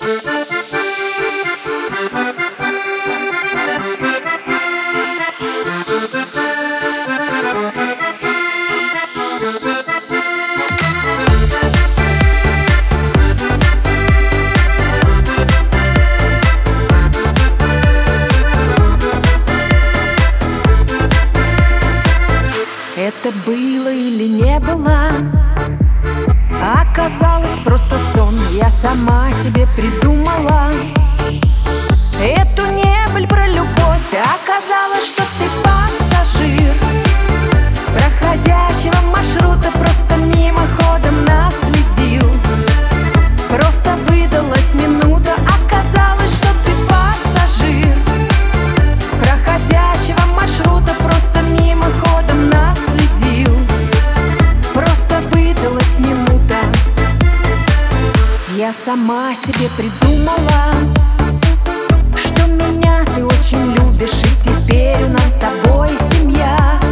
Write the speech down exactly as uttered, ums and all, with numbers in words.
Это было или не было, оказалось просто сон. Я сама себе придумала эту небыль про любовь. Оказалось, что ты пассажир проходящего маршрута, просто мимоходом наследил. Просто выдалась минута. Оказалось, что ты пассажир проходящего маршрута, просто мимоходом наследил. Просто выдалась минута. Я сама себе придумала, что меня ты очень любишь, и теперь у нас с тобой семья.